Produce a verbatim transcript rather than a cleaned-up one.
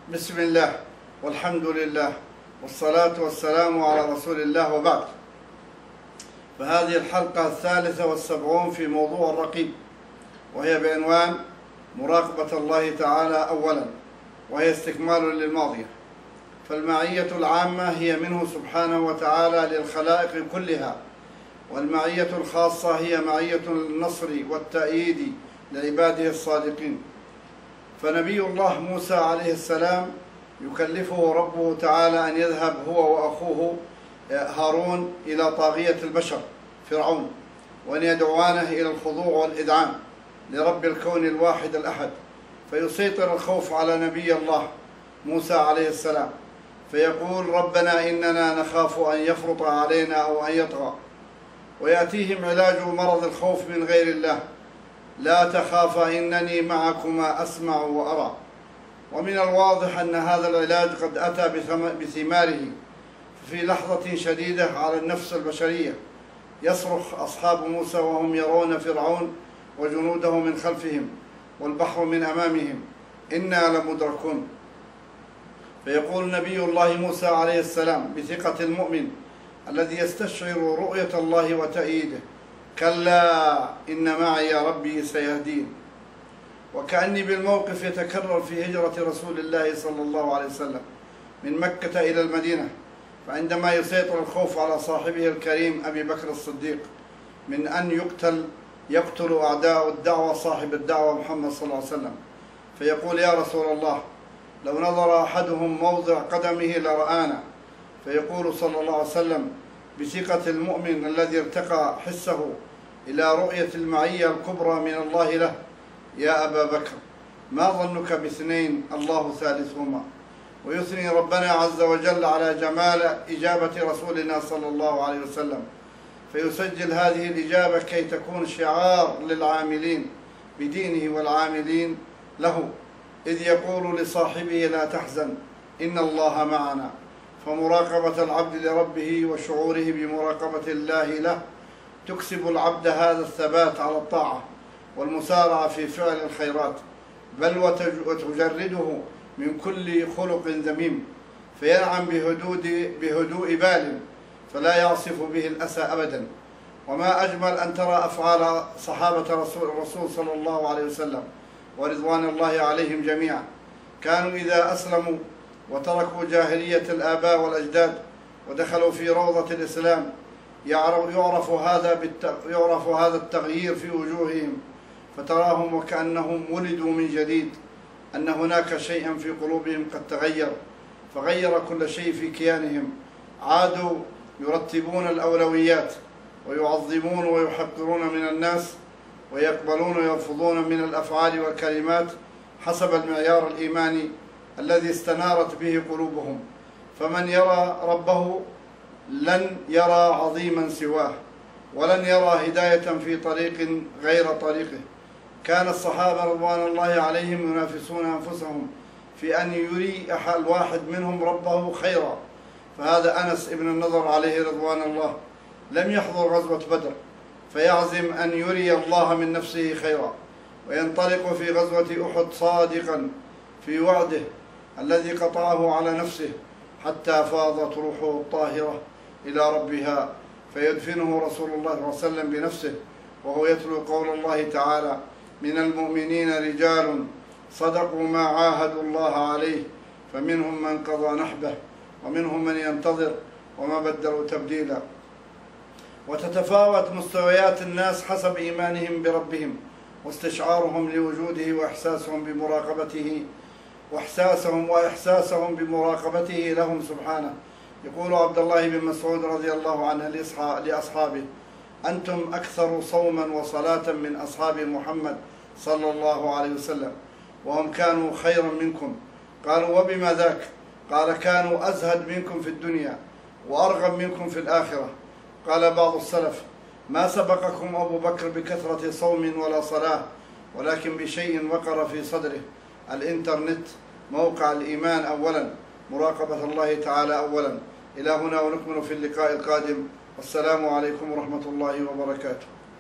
بسم الله والحمد لله والصلاة والسلام على رسول الله، وبعد. فهذه الحلقة الثالثة والسبعون في موضوع الرقيب، وهي بعنوان مراقبة الله تعالى أولا، وهي استكمال للماضية. فالمعية العامة هي منه سبحانه وتعالى للخلائق كلها، والمعية الخاصة هي معية النصر والتأييد لعباده الصادقين. فنبي الله موسى عليه السلام يكلفه ربه تعالى أن يذهب هو وأخوه هارون إلى طاغية البشر فرعون، وأن يدعوانه إلى الخضوع والإذعان لرب الكون الواحد الأحد، فيسيطر الخوف على نبي الله موسى عليه السلام، فيقول: ربنا إننا نخاف أن يفرط علينا أو أن يطغى. ويأتيهم علاج مرض الخوف من غير الله: لا تخافا إنني معكما أسمع وأرى. ومن الواضح أن هذا العلاج قد أتى بثماره في لحظة شديدة على النفس البشرية. يصرخ أصحاب موسى وهم يرون فرعون وجنوده من خلفهم والبحر من أمامهم: إنا لمدركون. فيقول نبي الله موسى عليه السلام بثقة المؤمن الذي يستشعر رؤية الله وتأييده: كلا إن معي ربي سيهدين. وكأني بالموقف يتكرر في هجرة رسول الله صلى الله عليه وسلم من مكة إلى المدينة، فعندما يسيطر الخوف على صاحبه الكريم أبي بكر الصديق من أن يقتل يقتل أعداء الدعوة صاحب الدعوة محمد صلى الله عليه وسلم، فيقول: يا رسول الله، لو نظر أحدهم موضع قدمه لرآنا. فيقول صلى الله عليه وسلم بثقة المؤمن الذي ارتقى حسه إلى رؤية المعية الكبرى من الله له: يا أبا بكر، ما ظنك باثنين الله ثالثهما. ويثني ربنا عز وجل على جمال إجابة رسولنا صلى الله عليه وسلم، فيسجل هذه الإجابة كي تكون شعار للعاملين بدينه والعاملين له، إذ يقول لصاحبه: لا تحزن إن الله معنا. فمراقبة العبد لربه وشعوره بمراقبة الله له تكسب العبد هذا الثبات على الطاعة والمسارعة في فعل الخيرات، بل وتجرده من كل خلق ذميم، فينعم بهدود بهدوء بال فلا يعصف به الأسى أبدا. وما أجمل أن ترى أفعال صحابة رسول الرسول صلى الله عليه وسلم ورضوان الله عليهم جميعا. كانوا إذا أسلموا وتركوا جاهلية الآباء والأجداد ودخلوا في روضة الإسلام يعرف هذا يعرف هذا التغيير في وجوههم، فتراهم وكأنهم ولدوا من جديد، أن هناك شيئا في قلوبهم قد تغير، فغير كل شيء في كيانهم. عادوا يرتبون الأولويات ويعظمون ويحقرون من الناس، ويقبلون ويرفضون من الأفعال والكلمات حسب المعيار الإيماني الذي استنارت به قلوبهم. فمن يرى ربه لن يرى عظيما سواه، ولن يرى هداية في طريق غير طريقه. كان الصحابة رضوان الله عليهم ينافسون أنفسهم في أن يري الواحد منهم ربه خيرا. فهذا أنس ابن النضر عليه رضوان الله لم يحضر غزوة بدر، فيعزم أن يري الله من نفسه خيرا، وينطلق في غزوة أحد صادقا في وعده الذي قطعه على نفسه حتى فاضت روحه الطاهرة إلى ربها، فيدفنه رسول الله صلى الله عليه وسلم بنفسه وهو يتلو قول الله تعالى: من المؤمنين رجال صدقوا ما عاهدوا الله عليه فمنهم من قضى نحبه ومنهم من ينتظر وما بدلوا تبديلا. وتتفاوت مستويات الناس حسب إيمانهم بربهم واستشعارهم لوجوده وإحساسهم بمراقبته وإحساسهم وإحساسهم بمراقبته لهم سبحانه. يقول عبد الله بن مسعود رضي الله عنه لأصحابه: أنتم أكثر صوما وصلاة من أصحاب محمد صلى الله عليه وسلم، وهم كانوا خيرا منكم. قالوا: وبما ذاك؟ قال: كانوا أزهد منكم في الدنيا وأرغب منكم في الآخرة. قال بعض السلف: ما سبقكم أبو بكر بكثرة صوم ولا صلاة، ولكن بشيء وقر في صدره: الإنترنت، موقع الإيمان أولا، مراقبة الله تعالى أولا. إلى هنا ونكمل في اللقاء القادم، والسلام عليكم ورحمة الله وبركاته.